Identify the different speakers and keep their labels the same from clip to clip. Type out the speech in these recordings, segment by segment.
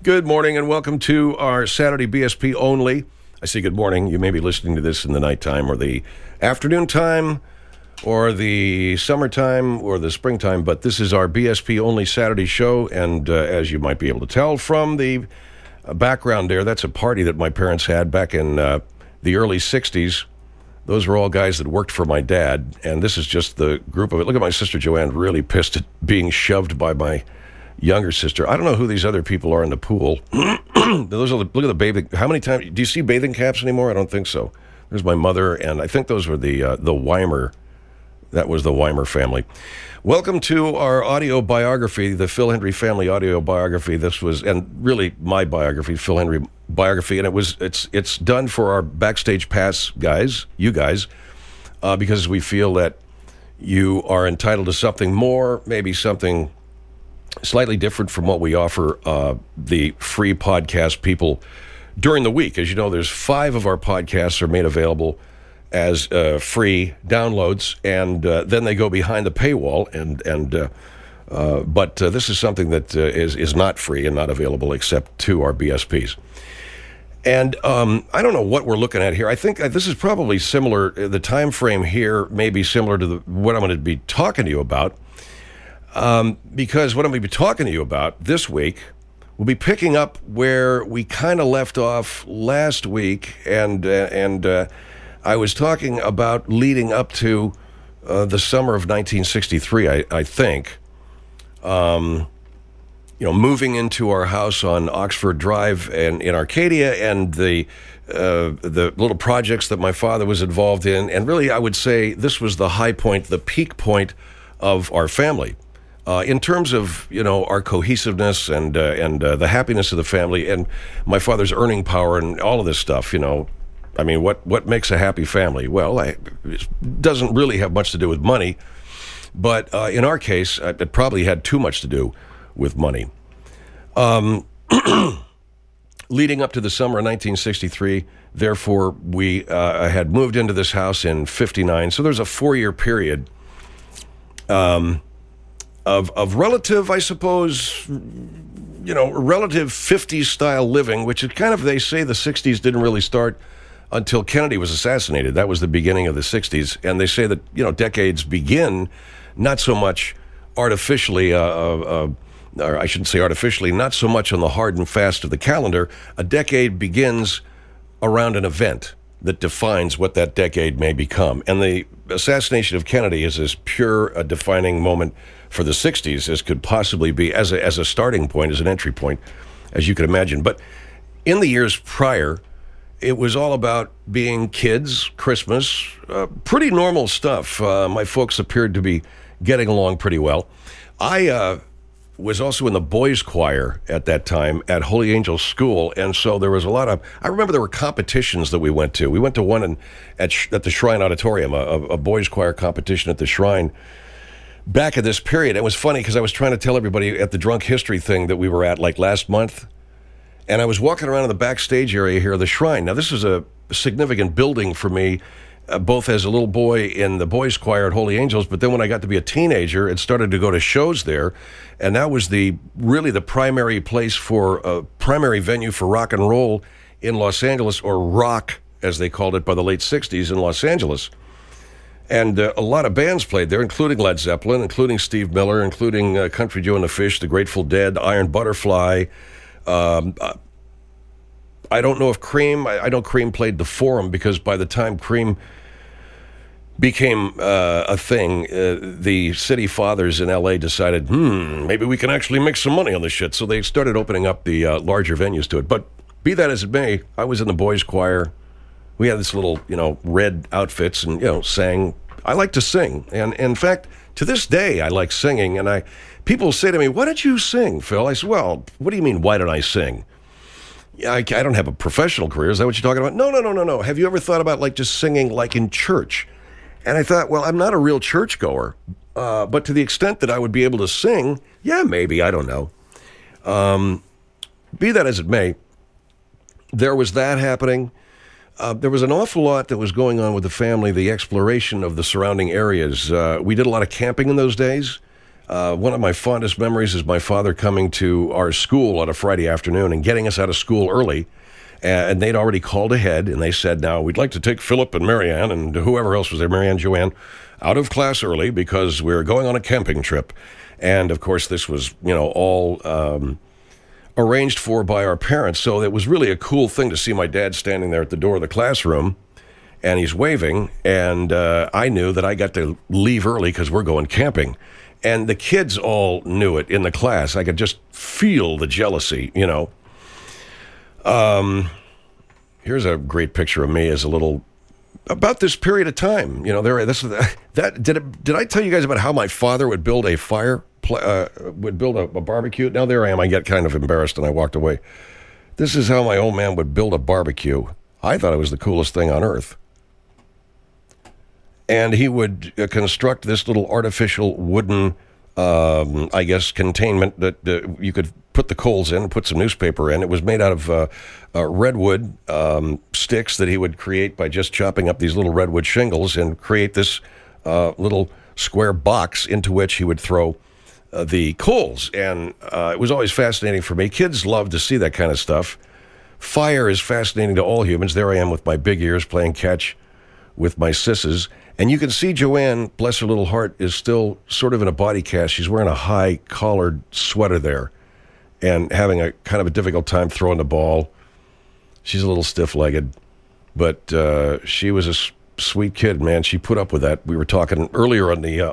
Speaker 1: Good morning and welcome to our Saturday BSP only. I say good morning. You may be listening to this in the nighttime or the afternoon time or the summertime or the springtime, but this is our BSP only Saturday show, and as you might be able to tell from the background there, that's a party that my parents had back in the early 60s. Those were all guys that worked for my dad, and this is just the group of it. Look at my sister Joanne, really pissed at being shoved by my younger sister. I don't know who these other people are in the pool. Those are look at the bathing. How many times do you see bathing caps anymore? I don't think so. There's my mother, and I think those were the Weimer. That was the Weimer family. Welcome to our audio biography, the Phil Hendrie family audio biography. This was, and really my biography, Phil Hendrie biography, and it's done for our Backstage Pass guys, you guys, because we feel that you are entitled to something more, maybe something slightly different from what we offer the free podcast people during the week. As you know, there's 5 of our podcasts are made available as free downloads, and then they go behind the paywall. But this is something that is not free and not available except to our BSPs. And I don't know what we're looking at here. I think this is probably similar. The time frame here may be similar to what I'm going to be talking to you about. Because what I'm going to be talking to you about this week, we'll be picking up where we kind of left off last week, and I was talking about leading up to the summer of 1963, I think. Moving into our house on Oxford Drive and in Arcadia, and the little projects that my father was involved in, and really I would say this was the high point, the peak point of our family. In terms of, our cohesiveness and the happiness of the family and my father's earning power and all of this stuff, I mean, what makes a happy family? Well, it doesn't really have much to do with money, but in our case, it probably had too much to do with money. Leading up to the summer of 1963, therefore, we had moved into this house in 59, so there's a 4-year period of relative, I suppose, relative 50s style living, which is kind of, they say the 60s didn't really start until Kennedy was assassinated. That was the beginning of the 60s. And they say that, decades begin not so much artificially, or I shouldn't say artificially, not so much on the hard and fast of the calendar. A decade begins around an event that defines what that decade may become. And the assassination of Kennedy is as pure a defining moment for the 60s as could possibly be, as a starting point, as an entry point, as you could imagine. But in the years prior, it was all about being kids, Christmas, pretty normal stuff. My folks appeared to be getting along pretty well. I was also in the boys' choir at that time at Holy Angel School, and so there was a lot of, I remember there were competitions that we went to. We went to one at the Shrine Auditorium, a boys' choir competition at the Shrine back at this period. It was funny because I was trying to tell everybody at the drunk history thing that we were at like last month, and I was walking around in the backstage area here of the Shrine. Now, this is a significant building for me, both as a little boy in the boys' choir at Holy Angels, but then when I got to be a teenager and started to go to shows there, and that was really the primary place for, primary venue for rock and roll in Los Angeles, or rock, as they called it by the late 60s in Los Angeles. And a lot of bands played there, including Led Zeppelin, including Steve Miller, including Country Joe and the Fish, the Grateful Dead, Iron Butterfly. I don't know if Cream, I know Cream played the Forum, because by the time Cream became a thing, the city fathers in L.A. decided, maybe we can actually make some money on this shit. So they started opening up the larger venues to it. But be that as it may, I was in the boys' choir. We had this little, red outfits and, sang. I like to sing. And in fact, to this day, I like singing. And people say to me, why don't you sing, Phil? I said, well, what do you mean, why don't I sing? I don't have a professional career. Is that what you're talking about? No. Have you ever thought about just singing like in church? And I thought, well, I'm not a real churchgoer. But to the extent that I would be able to sing, yeah, maybe, I don't know. Be that as it may, there was that happening. There was an awful lot that was going on with the family, the exploration of the surrounding areas. We did a lot of camping in those days. One of my fondest memories is my father coming to our school on a Friday afternoon and getting us out of school early. And they'd already called ahead, and they said, now, we'd like to take Philip and Marianne and whoever else was there, Marianne, Joanne, out of class early because we're going on a camping trip. And, of course, this was, all arranged for by our parents. So it was really a cool thing to see my dad standing there at the door of the classroom, and he's waving, and I knew that I got to leave early because we're going camping. And the kids all knew it in the class. I could just feel the jealousy, Here's a great picture of me as a little, about this period of time. Did I tell you guys about how my father would build a fire, would build a barbecue? Now there I am. I get kind of embarrassed and I walked away. This is how my old man would build a barbecue. I thought it was the coolest thing on earth. And he would construct this little artificial wooden, containment that you could put the coals in and put some newspaper in. It was made out of redwood sticks that he would create by just chopping up these little redwood shingles and create this little square box into which he would throw the coals. And it was always fascinating for me. Kids love to see that kind of stuff. Fire is fascinating to all humans. There I am with my big ears playing catch with my sisses. And you can see Joanne, bless her little heart, is still sort of in a body cast. She's wearing a high-collared sweater there and having a kind of a difficult time throwing the ball. She's a little stiff-legged, but she was a sweet kid, man. She put up with that. We were talking earlier on the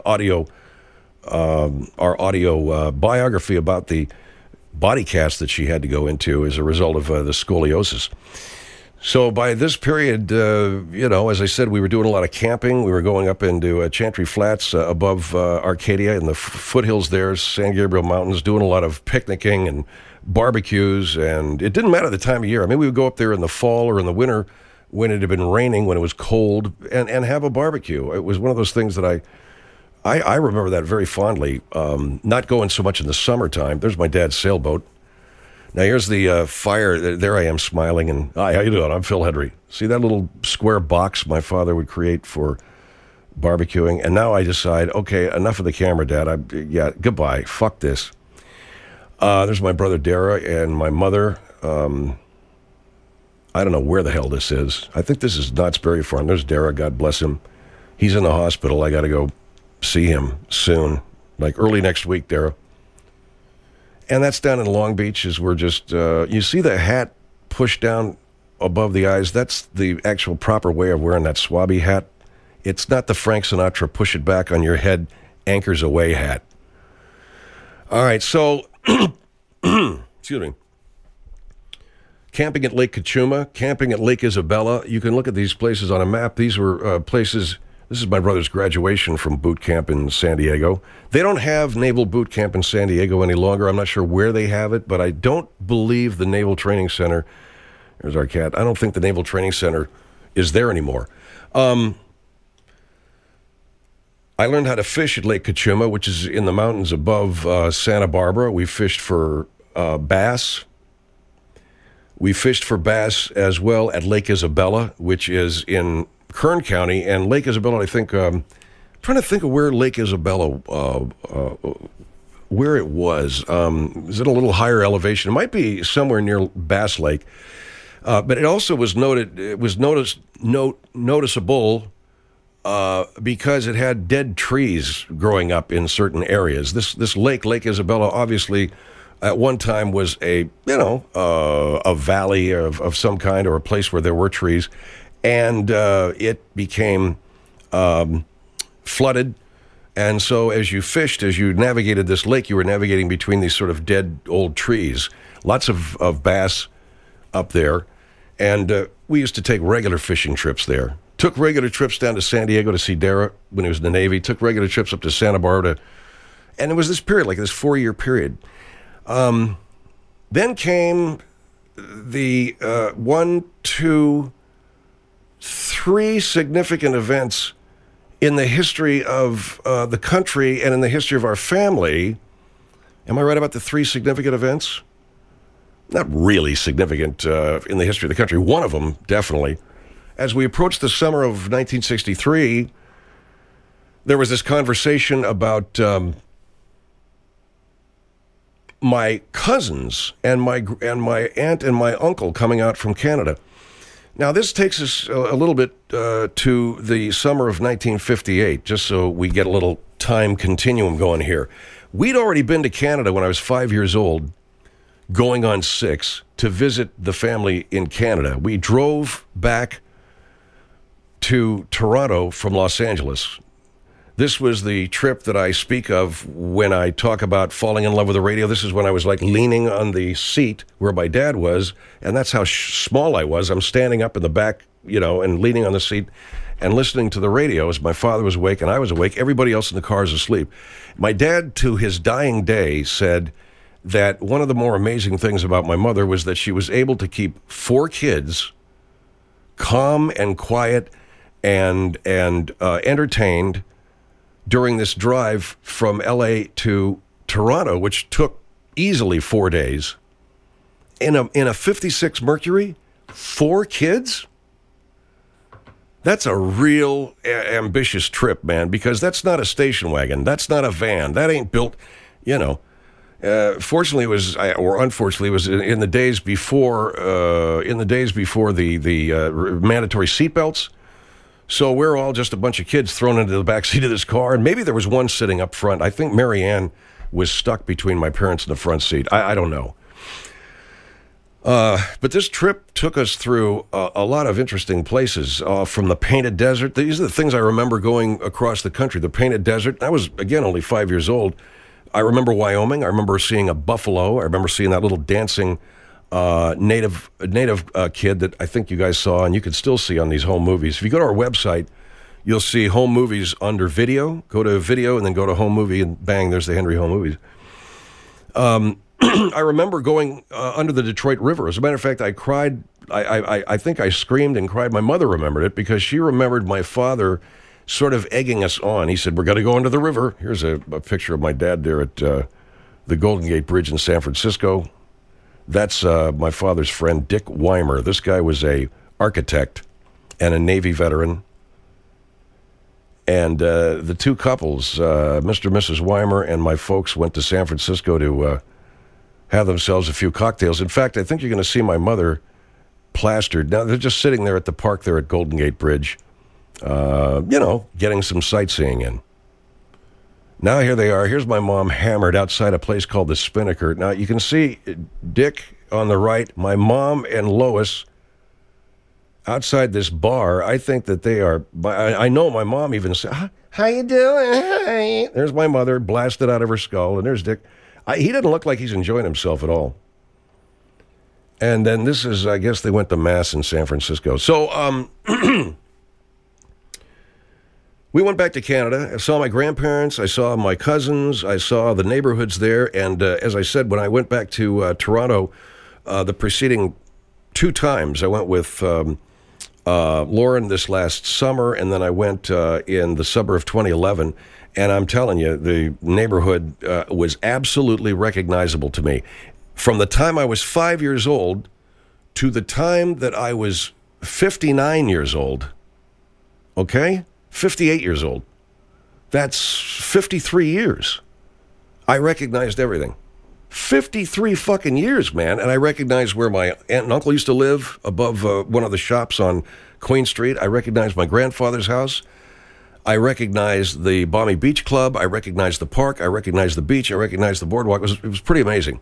Speaker 1: our audio biography about the body cast that she had to go into as a result of the scoliosis. So by this period, as I said, we were doing a lot of camping. We were going up into Chantry Flats above Arcadia in the foothills there, San Gabriel Mountains, doing a lot of picnicking and barbecues. And it didn't matter the time of year. I mean, we would go up there in the fall or in the winter when it had been raining, when it was cold, and have a barbecue. It was one of those things that I remember that very fondly, not going so much in the summertime. There's my dad's sailboat. Now, here's the fire. There I am smiling. And, hi, how you doing? I'm Phil Hedry. See that little square box my father would create for barbecuing? And now I decide, okay, enough of the camera, Dad. Goodbye. Fuck this. There's my brother Dara and my mother. I don't know where the hell this is. I think this is Knott's Berry Farm. There's Dara, God bless him. He's in the hospital. I got to go see him soon, like early next week, Dara. And that's down in Long Beach as we're just, you see the hat pushed down above the eyes? That's the actual proper way of wearing that swabby hat. It's not the Frank Sinatra push it back on your head, anchors away hat. All right, so, excuse me. Camping at Lake Cachuma, camping at Lake Isabella. You can look at these places on a map. These were places. This is my brother's graduation from boot camp in San Diego. They don't have Naval Boot Camp in San Diego any longer. I'm not sure where they have it, but I don't believe the Naval Training Center, there's our cat, I don't think the Naval Training Center is there anymore. I learned how to fish at Lake Cachuma, which is in the mountains above Santa Barbara. We fished for bass. We fished for bass as well at Lake Isabella, which is in Kern County. And Lake Isabella, I think, trying to think of where Lake Isabella, where it was. Is it a little higher elevation? It might be somewhere near Bass Lake. But it also was noticeable because it had dead trees growing up in certain areas. This lake, Lake Isabella, obviously at one time was a valley of some kind, or a place where there were trees. And it became flooded. And so as you fished, as you navigated this lake, you were navigating between these sort of dead old trees. Lots of bass up there. And we used to take regular fishing trips there. Took regular trips down to San Diego to see Dara when he was in the Navy. Took regular trips up to Santa Barbara. And it was this period, like this 4-year period. Then came the 3 significant events in the history of the country and in the history of our family. Am I right about the 3 significant events? Not really significant in the history of the country. One of them, definitely. As we approached the summer of 1963, there was this conversation about my cousins and my aunt and my uncle coming out from Canada. Now, this takes us a little bit to the summer of 1958, just so we get a little time continuum going here. We'd already been to Canada when I was 5 years old, going on 6, to visit the family in Canada. We drove back to Toronto from Los Angeles. This was the trip that I speak of when I talk about falling in love with the radio. This is when I was like leaning on the seat where my dad was, and that's how small I was. I'm standing up in the back, and leaning on the seat and listening to the radio as my father was awake and I was awake. Everybody else in the car is asleep. My dad, to his dying day, said that one of the more amazing things about my mother was that she was able to keep 4 kids calm and quiet and entertained during this drive from LA to Toronto, which took easily 4 days. In a 56 Mercury, 4 kids? That's a real ambitious trip, man, because that's not a station wagon. That's not a van. That ain't built, fortunately, it was, or unfortunately, it was in the days before the mandatory seatbelts. So we're all just a bunch of kids thrown into the backseat of this car, and maybe there was one sitting up front. I think Mary Ann was stuck between my parents in the front seat. I don't know. But this trip took us through a lot of interesting places, from the Painted Desert. These are the things I remember going across the country. The Painted Desert. I was, again, only 5 years old. I remember Wyoming. I remember seeing a buffalo. I remember seeing that little dancing native kid that I think you guys saw, and you can still see on these home movies. If you go to our website, you'll see home movies under video. Go to video and then go to home movie, and bang, there's the Henry Home Movies. I remember going under the Detroit River. As a matter of fact, I cried. I think I screamed and cried. My mother remembered it because she remembered my father sort of egging us on. He said, "We're going to go under the river." Here's a picture of my dad there at the Golden Gate Bridge in San Francisco. That's my father's friend, Dick Weimer. This guy was a architect and a Navy veteran. And the two couples, Mr. and Mrs. Weimer and my folks, went to San Francisco to have themselves a few cocktails. In fact, I think you're going to see my mother plastered. Now, they're just sitting there at the park there at Golden Gate Bridge, getting some sightseeing in. Now here they are. Here's my mom hammered outside a place called the Spinnaker. Now you can see Dick on the right, my mom and Lois outside this bar. I think that they are, I know my mom even said, "How you doing?" Hi. There's my mother blasted out of her skull, and there's Dick. He didn't look like he's enjoying himself at all. And then this is, I guess they went to Mass in San Francisco. So, we went back to Canada. I saw my grandparents. I saw my cousins. I saw the neighborhoods there. And as I said, when I went back to Toronto, the preceding 2 times, I went with Lauren this last summer, and then I went in the summer of 2011. And I'm telling you, the neighborhood was absolutely recognizable to me. From the time I was 5 years old to the time that I was 59 years old, okay? 58 years old. That's 53 years. I recognized everything. 53 fucking years, man. And I recognized where my aunt and uncle used to live above one of the shops on Queen Street. I recognized my grandfather's house. I recognized the Balmy Beach Club. I recognized the park. I recognized the beach. I recognized the boardwalk. It was pretty amazing.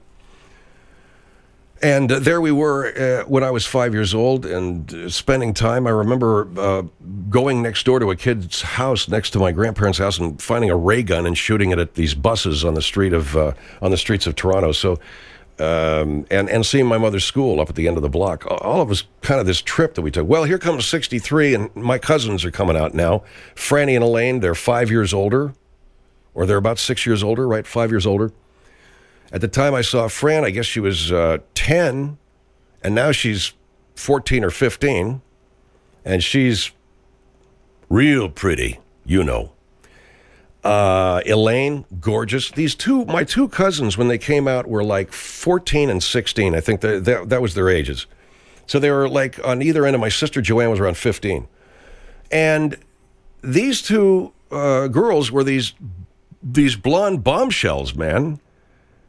Speaker 1: And there we were when I was 5 years old and spending time. I remember going next door to a kid's house next to my grandparents' house and finding a ray gun and shooting it at these buses on the streets of Toronto. So, and seeing my mother's school up at the end of the block. All of us kind of this trip that we took. Well, here comes 63, and my cousins are coming out now. Franny and Elaine, they're 5 years older, or they're about 6 years older, right? 5 years older. At the time I saw Fran, I guess she was 10, and now she's 14 or 15, and she's real pretty, you know. Elaine, gorgeous. My two cousins, when they came out, were like 14 and 16. I think that was their ages. So they were like on either end, of my sister Joanne was around 15. And these two girls were these blonde bombshells, man.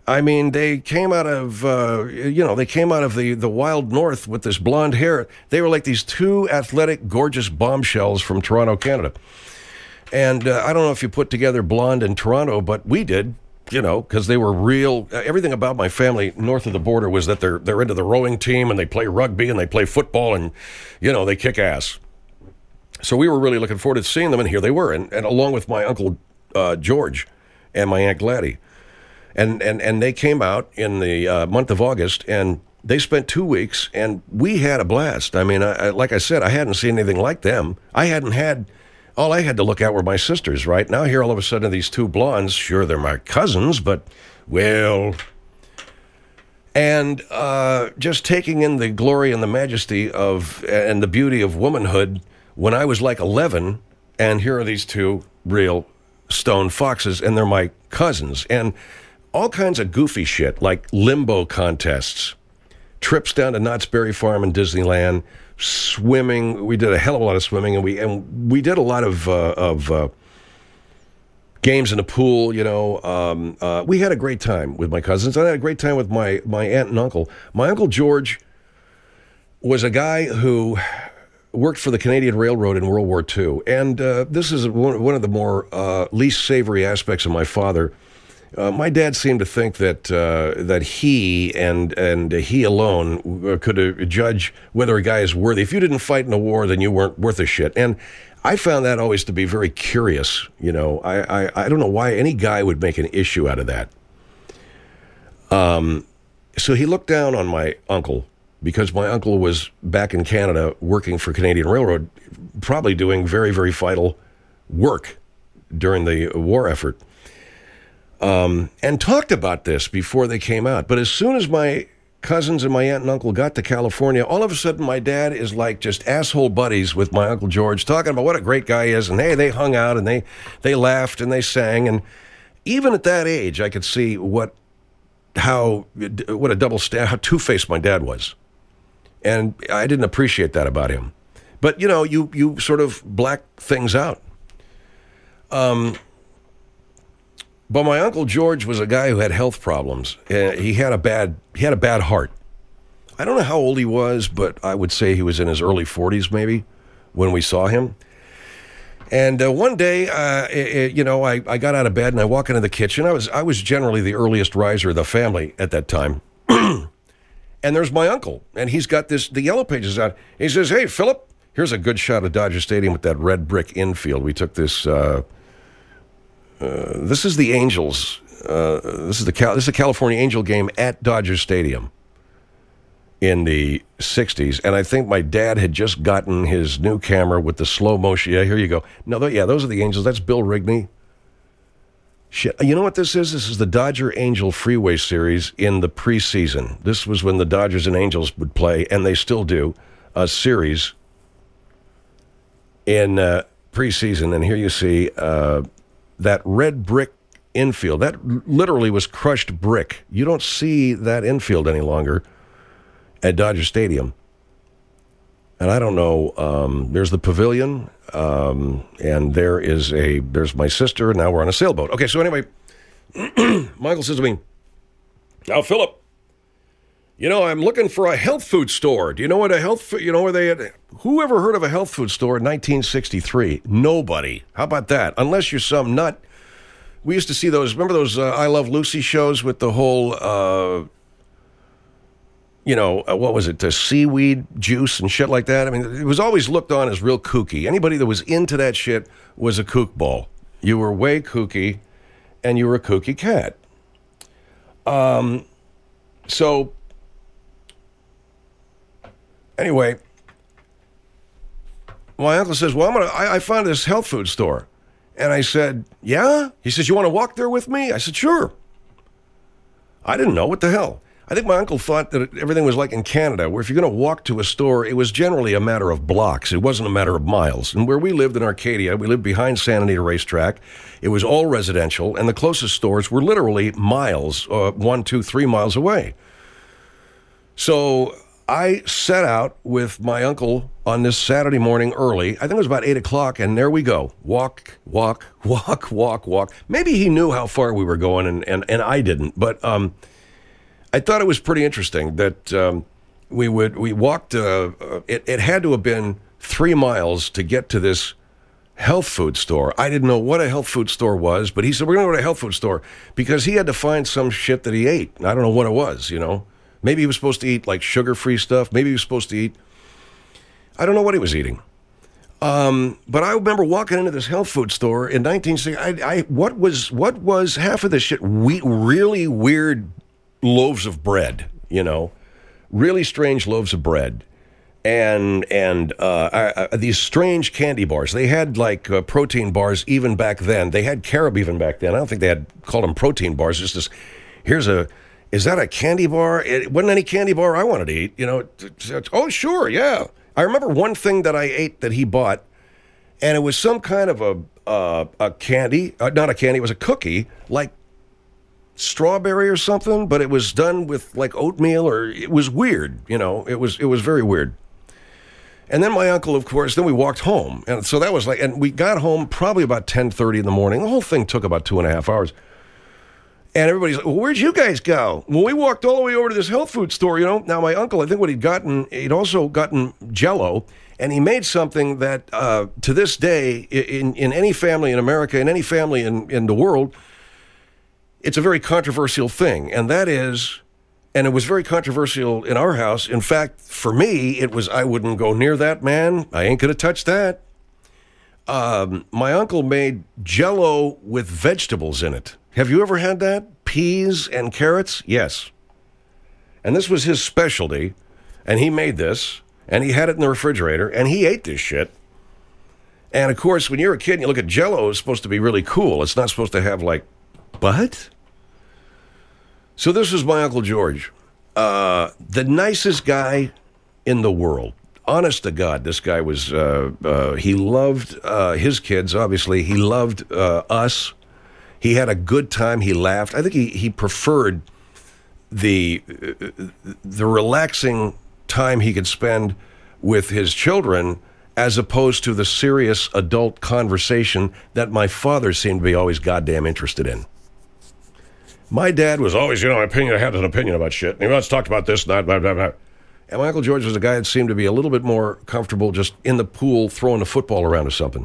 Speaker 1: I mean, they came out of, they came out of the wild north with this blonde hair. They were like these two athletic, gorgeous bombshells from Toronto, Canada. And I don't know if you put together blonde in Toronto, but we did, because they were real. Everything about my family north of the border was that they're into the rowing team and they play rugby and they play football and, they kick ass. So we were really looking forward to seeing them, and here they were, and along with my Uncle George and my Aunt Gladys. And they came out in the month of August, and they spent 2 weeks, and we had a blast. I mean, like I said, I hadn't seen anything like them. All I had to look at were my sisters, right? Now here all of a sudden these two blondes, sure, they're my cousins, but, well... And just taking in the glory and the majesty and the beauty of womanhood when I was like 11, and here are these two real stone foxes, and they're my cousins. And all kinds of goofy shit, like limbo contests, trips down to Knott's Berry Farm in Disneyland, swimming. We did a hell of a lot of swimming, and we did a lot of games in the pool. We had a great time with my cousins. I had a great time with my aunt and uncle. My Uncle George was a guy who worked for the Canadian Railroad in World War II, and this is one of the more least savory aspects of my father. My dad seemed to think that he and he alone could judge whether a guy is worthy. If you didn't fight in a war, then you weren't worth a shit. And I found that always to be very curious. I don't know why any guy would make an issue out of that. So he looked down on my uncle because my uncle was back in Canada working for Canadian Railroad, probably doing very, very vital work during the war effort. And talked about this before they came out. But as soon as my cousins and my aunt and uncle got to California, all of a sudden my dad is like just asshole buddies with my Uncle George, talking about what a great guy he is. And hey, they hung out and they laughed and they sang. And even at that age, I could see what a how two-faced my dad was. And I didn't appreciate that about him. But, you sort of black things out. But my Uncle George was a guy who had health problems. He had a bad heart. I don't know how old he was, but I would say he was in his early 40s maybe when we saw him. And one day, I got out of bed and I walk into the kitchen. I was generally the earliest riser of the family at that time. And there's my uncle, and he's got the Yellow Pages out. He says, "Hey, Philip, here's a good shot of Dodger Stadium with that red brick infield. We took this. This is the Angels. This is a California Angel game at Dodger Stadium in the 60s. And I think my dad had just gotten his new camera with the slow motion. Yeah, here you go. No, those are the Angels. That's Bill Rigney. Shit. You know what this is? This is the Dodger Angel Freeway Series in the preseason. This was when the Dodgers and Angels would play, and they still do, a series in preseason. And here you see that red brick infield. That literally was crushed brick. You don't see that infield any longer at Dodger Stadium. And I don't know, there's the pavilion, and there's my sister, and now we're on a sailboat. Okay, so anyway, Michael says to me, "Now, Philip, I'm looking for a health food store. Do you know what who ever heard of a health food store in 1963? Nobody. How about that? Unless you're some nut. We used to see remember those I Love Lucy shows with the whole, what was it, the seaweed juice and shit like that? I mean, it was always looked on as real kooky. Anybody that was into that shit was a kook ball. You were way kooky, and you were a kooky cat. So, anyway, my uncle says, "Well, I found this health food store." And I said, "Yeah?" He says, "You want to walk there with me?" I said, "Sure." I didn't know. What the hell? I think my uncle thought that everything was like in Canada, where if you're going to walk to a store, it was generally a matter of blocks. It wasn't a matter of miles. And where we lived in Arcadia, we lived behind Santa Anita Racetrack. It was all residential, and the closest stores were literally miles, 1, 2, 3 miles away. So I set out with my uncle on this Saturday morning early. I think it was about 8 o'clock, and there we go. Walk, walk, walk, walk, walk. Maybe he knew how far we were going, and I didn't. But I thought it was pretty interesting that we walked. It had to have been 3 miles to get to this health food store. I didn't know what a health food store was, but he said, we're going to go to a health food store because he had to find some shit that he ate. I don't know what it was, you know. Maybe he was supposed to eat like sugar-free stuff. Maybe he was supposed to eat, I don't know what he was eating. But I remember walking into this health food store in 1960. What was half of this shit? Really weird loaves of bread, you know, really strange loaves of bread. And these strange candy bars. They had like protein bars even back then. They had carob even back then. I don't think they had called them protein bars. It's just is that a candy bar? It wasn't any candy bar I wanted to eat. You know, oh sure, yeah. I remember one thing that I ate that he bought, and it was some kind of a candy, not a candy. It was a cookie, like strawberry or something, but it was done with like oatmeal, or it was weird. You know, it was very weird. And then my uncle, of course, then we walked home. And so that was like, and we got home probably about 10:30 in the morning. The whole thing took about 2.5 hours. And everybody's like, well, where'd you guys go? Well, we walked all the way over to this health food store, you know. Now, my uncle, I think what he'd also gotten Jell-O, and he made something that to this day, in any family in America, in any family in the world, it's a very controversial thing. And that is, and it was very controversial in our house. In fact, for me, it was, I wouldn't go near that, man. I ain't going to touch that. My uncle made Jell-O with vegetables in it. Have you ever had that? Peas and carrots? Yes. And this was his specialty, and he made this, and he had it in the refrigerator, and he ate this shit. And, of course, when you're a kid and you look at Jell-O, it's supposed to be really cool. It's not supposed to have, like, what? So this was my Uncle George, the nicest guy in the world. Honest to God, this guy was, he loved his kids, obviously. He loved us. He had a good time. He laughed. I think he preferred the relaxing time he could spend with his children as opposed to the serious adult conversation that my father seemed to be always goddamn interested in. My dad was always, had an opinion about shit. And he always talked about this and that, blah, blah, blah. And my Uncle George was a guy that seemed to be a little bit more comfortable just in the pool throwing the football around or something.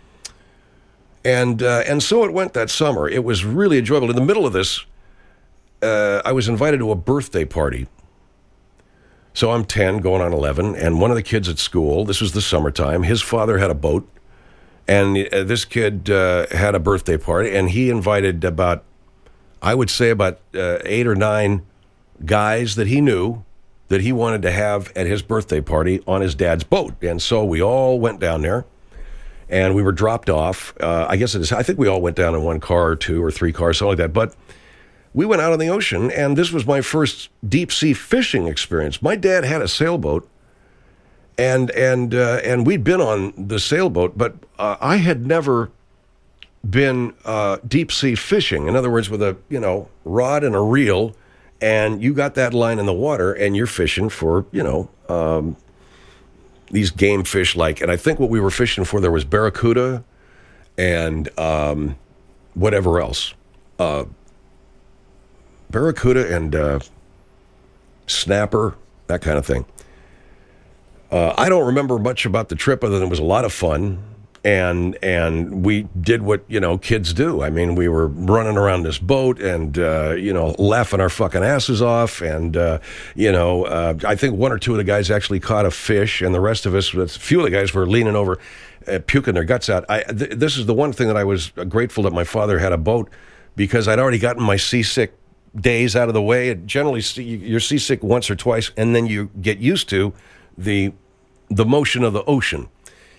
Speaker 1: And so it went that summer. It was really enjoyable. In the middle of this, I was invited to a birthday party. So I'm 10, going on 11, and one of the kids at school, this was the summertime, his father had a boat, and this kid had a birthday party, and he invited about 8 or 9 guys that he knew that he wanted to have at his birthday party on his dad's boat. And so we all went down there. And we were dropped off. I think we all went down in one car or 2 or 3 cars, something like that. But we went out on the ocean, and this was my first deep-sea fishing experience. My dad had a sailboat, and we'd been on the sailboat, but I had never been deep-sea fishing. In other words, with a rod and a reel, and you got that line in the water, and you're fishing for these game fish and I think what we were fishing for, there was barracuda and whatever else. Barracuda and snapper, that kind of thing. I don't remember much about the trip other than it was a lot of fun. And we did what, kids do. I mean, we were running around this boat and, laughing our fucking asses off. And, I think 1 or 2 of the guys actually caught a fish, and the rest of us, a few of the guys were leaning over, puking their guts out. This is the one thing that I was grateful that my father had a boat, because I'd already gotten my seasick days out of the way. And generally, you're seasick once or twice, and then you get used to the motion of the ocean.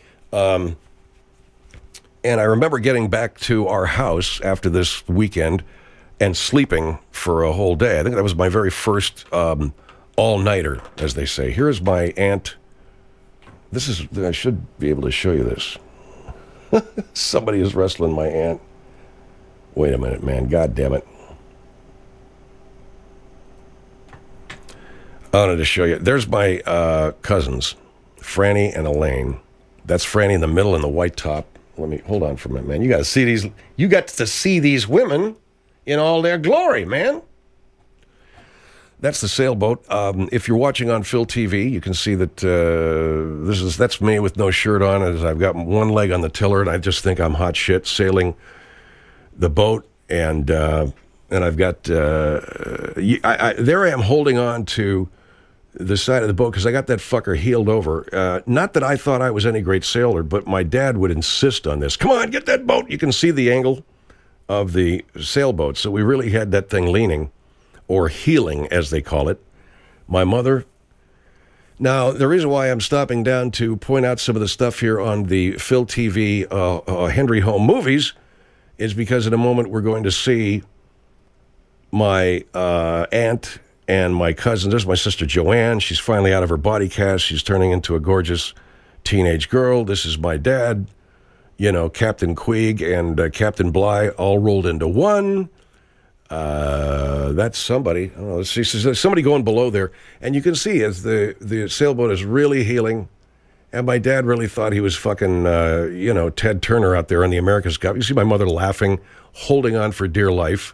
Speaker 1: And I remember getting back to our house after this weekend and sleeping for a whole day. I think that was my very first all-nighter, as they say. Here's my aunt. I should be able to show you this. Somebody is wrestling my aunt. Wait a minute, man. God damn it. I wanted to show you. There's my cousins, Franny and Elaine. That's Franny in the middle in the white top. Let me hold on for a minute, man. You got to see these. You got to see these women in all their glory, man. That's the sailboat. If you're watching on Phil TV, you can see that that's me with no shirt on. As I've got one leg on the tiller, and I just think I'm hot shit sailing the boat. And I've got there I am holding on to the side of the boat because I got that fucker heeled over. Not that I thought I was any great sailor, but my dad would insist on this. Come on, get that boat. You can see the angle of the sailboat. So we really had that thing leaning, or heeling, as they call it. My mother. Now, the reason why I'm stopping down to point out some of the stuff here on the Phil TV Henry Home Movies is because in a moment we're going to see my aunt and my cousin. There's my sister Joanne. She's finally out of her body cast. She's turning into a gorgeous teenage girl. This is my dad, Captain Queeg and Captain Bligh all rolled into one. That's somebody. I don't know. Let's see. There's somebody going below there. And you can see as the sailboat is really heeling. And my dad really thought he was fucking, Ted Turner out there on the America's Cup. You see my mother laughing, holding on for dear life.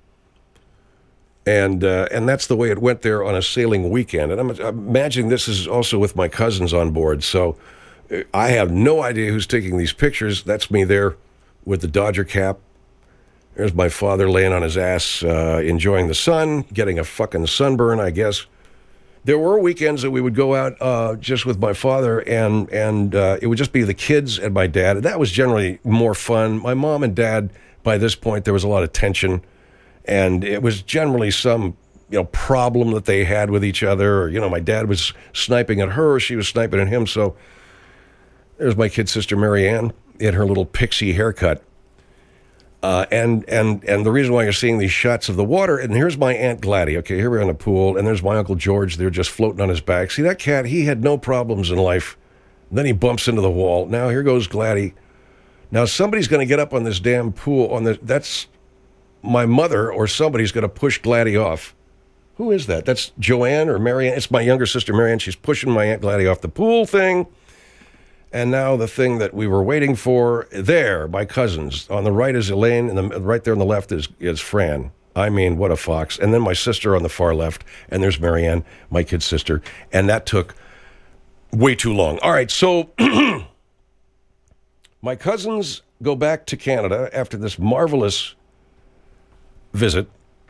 Speaker 1: And that's the way it went there on a sailing weekend. And I'm imagining this is also with my cousins on board. So I have no idea who's taking these pictures. That's me there with the Dodger cap. There's my father laying on his ass, enjoying the sun, getting a fucking sunburn, I guess. There were weekends that we would go out just with my father, and it would just be the kids and my dad. And that was generally more fun. My mom and dad, by this point, there was a lot of tension. And it was generally some, problem that they had with each other. Or, my dad was sniping at her, she was sniping at him. So there's my kid sister Marianne in her little pixie haircut. And the reason why you're seeing these shots of the water, and here's my Aunt Gladys. Okay, here we're on the pool, and there's my Uncle George. They're just floating on his back. See, that cat, he had no problems in life. Then he bumps into the wall. Now here goes Gladys. Now somebody's going to get up on this damn pool. That's my mother or somebody's going to push Gladys off. Who is that? That's Joanne or Marianne. It's my younger sister Marianne. She's pushing my Aunt Gladys off the pool thing. And now the thing that we were waiting for, there, my cousins. On the right is Elaine, and right there on the left is Fran. I mean, what a fox. And then my sister on the far left, and there's Marianne, my kid sister. And that took way too long. All right, so my cousins go back to Canada after this marvelous visit.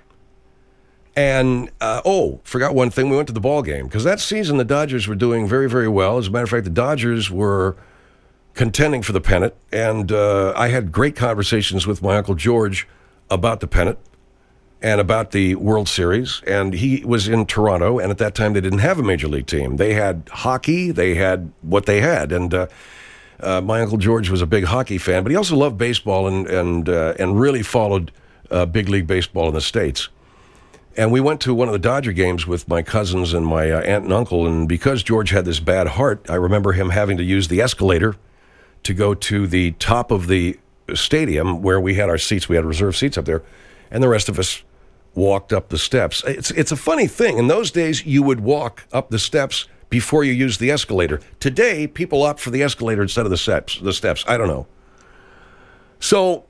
Speaker 1: And, forgot one thing. We went to the ball game because that season the Dodgers were doing very, very well. As a matter of fact, the Dodgers were contending for the pennant. And I had great conversations with my Uncle George about the pennant and about the World Series. And he was in Toronto. And at that time, they didn't have a major league team. They had hockey. They had what they had. And my Uncle George was a big hockey fan, but he also loved baseball and really followed big league baseball in the States. And we went to one of the Dodger games with my cousins and my aunt and uncle, and because George had this bad heart, I remember him having to use the escalator to go to the top of the stadium where we had our seats. We had reserved seats up there, and the rest of us walked up the steps. It's a funny thing. In those days, you would walk up the steps before you used the escalator. Today, people opt for the escalator instead of the steps. I don't know. So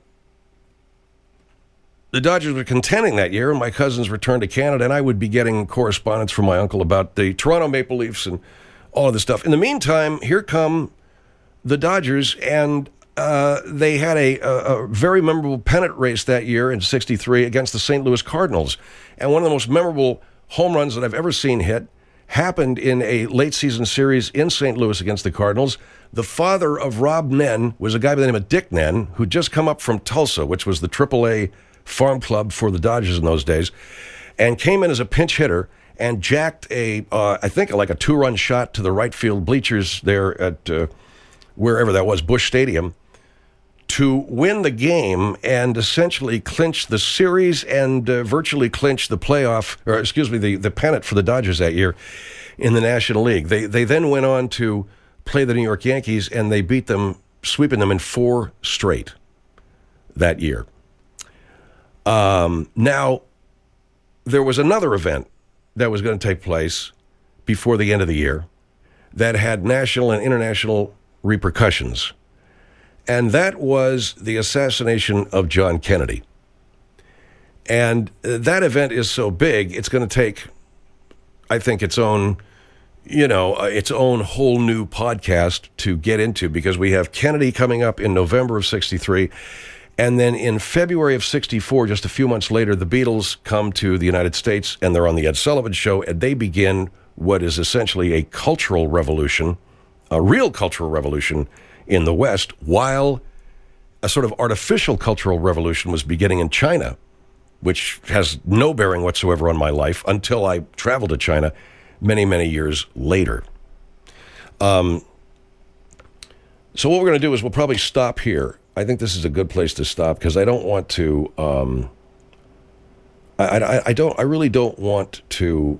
Speaker 1: the Dodgers were contending that year, and my cousins returned to Canada, and I would be getting correspondence from my uncle about the Toronto Maple Leafs and all of this stuff. In the meantime, here come the Dodgers, and they had a very memorable pennant race that year in '63 against the St. Louis Cardinals. And one of the most memorable home runs that I've ever seen hit happened in a late-season series in St. Louis against the Cardinals. The father of Rob Nen was a guy by the name of Dick Nen, who'd just come up from Tulsa, which was the AAA farm club for the Dodgers in those days, and came in as a pinch hitter and jacked I think like a 2-run shot to the right field bleachers there at wherever that was, Busch Stadium, to win the game and essentially clinch the series and virtually clinch the the pennant for the Dodgers that year in the National League. They then went on to play the New York Yankees, and they beat them, sweeping them in 4 straight that year. Now, there was another event that was going to take place before the end of the year that had national and international repercussions. And that was the assassination of John Kennedy. And that event is so big, it's going to take, I think, its own whole new podcast to get into, because we have Kennedy coming up in November of 63. And then in February of 64, just a few months later, the Beatles come to the United States, and they're on the Ed Sullivan Show, and they begin what is essentially a cultural revolution, a real cultural revolution in the West, while a sort of artificial cultural revolution was beginning in China, which has no bearing whatsoever on my life until I traveled to China many, many years later. So what we're going to do is we'll probably stop here. I think this is a good place to stop, because I don't want to. I really don't want to.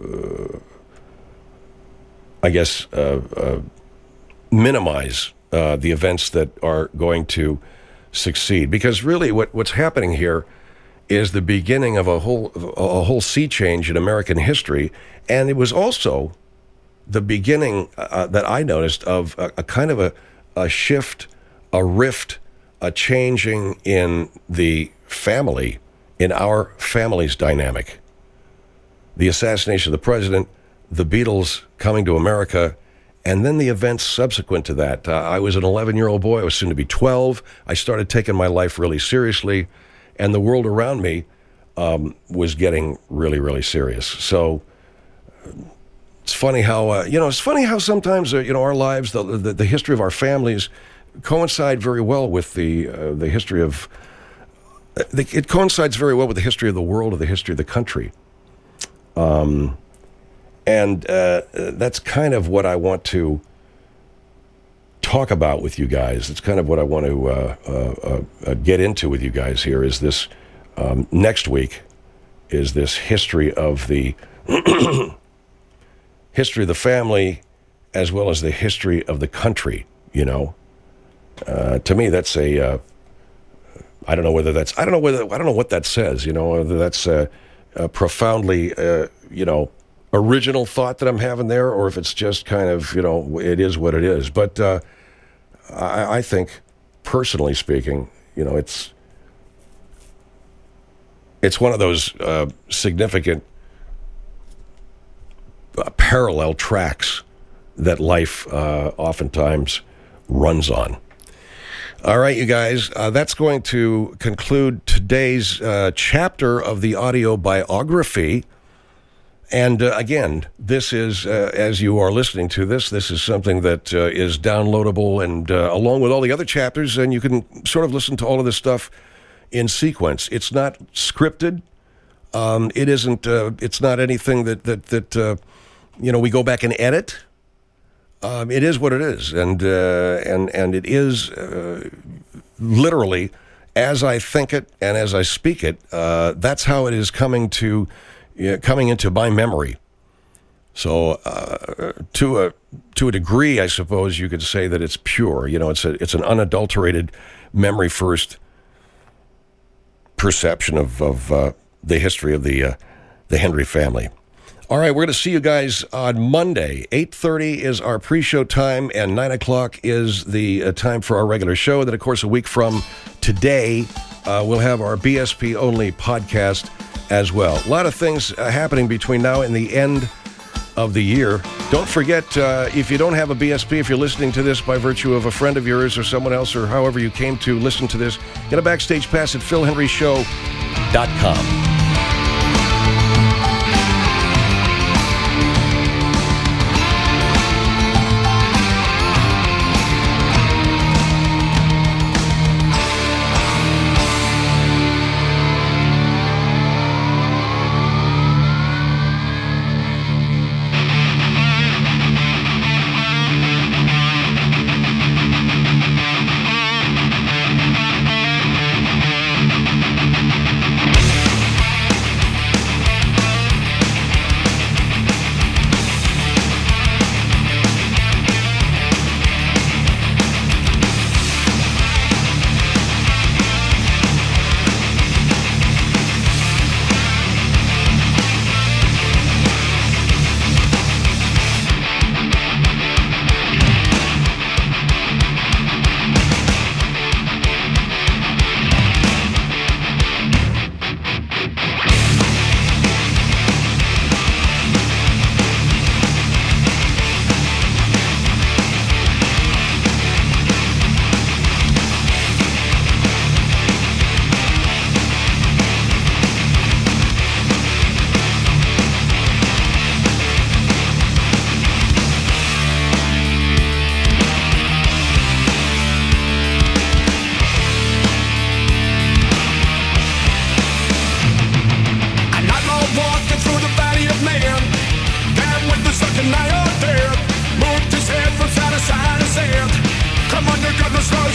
Speaker 1: Minimize the events that are going to succeed, because really what's happening here is the beginning of a whole sea change in American history, and it was also the beginning that I noticed of a kind of a shift, a rift, a changing in the family, in our family's dynamic. The assassination of the president, the Beatles coming to America, and then the events subsequent to that. I was an 11-year-old boy. I was soon to be 12. I started taking my life really seriously, and the world around me was getting really, really serious. So it's funny how sometimes our lives, the history of our families, coincide very well with the history of. It coincides very well with the history of the world, or the history of the country. And that's kind of what I want to talk about with you guys. It's kind of what I want to get into with you guys here, is this next week is this history of the history of the family, as well as the history of the country. To me, that's a I don't know what that says. Whether that's a profoundly original thought that I'm having there, or if it's just kind of, it is what it is. But I think, personally speaking, it's one of those significant parallel tracks that life oftentimes runs on. All right, you guys, that's going to conclude today's chapter of the audio biography. And again, this is, as you are listening to this is something that is downloadable, and along with all the other chapters, and you can sort of listen to all of this stuff in sequence. It's not scripted. It isn't. It's not anything that we go back and edit. It is what it is, and it is literally as I think it and as I speak it. That's how it is coming into my memory. So to a degree, I suppose you could say that it's pure. It's an unadulterated memory first perception of the history of the Hendry family. All right, we're going to see you guys on Monday. 8:30 is our pre-show time, and 9 o'clock is the time for our regular show. And then, of course, a week from today, we'll have our BSP-only podcast as well. A lot of things happening between now and the end of the year. Don't forget, if you don't have a BSP, if you're listening to this by virtue of a friend of yours or someone else, or however you came to listen to this, get a backstage pass at philhenryshow.com.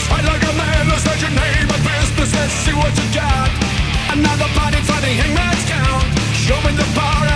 Speaker 2: Fight like a man, let's state your name and business. Let's see what you got. Another party for the hangman's count. Show me the power.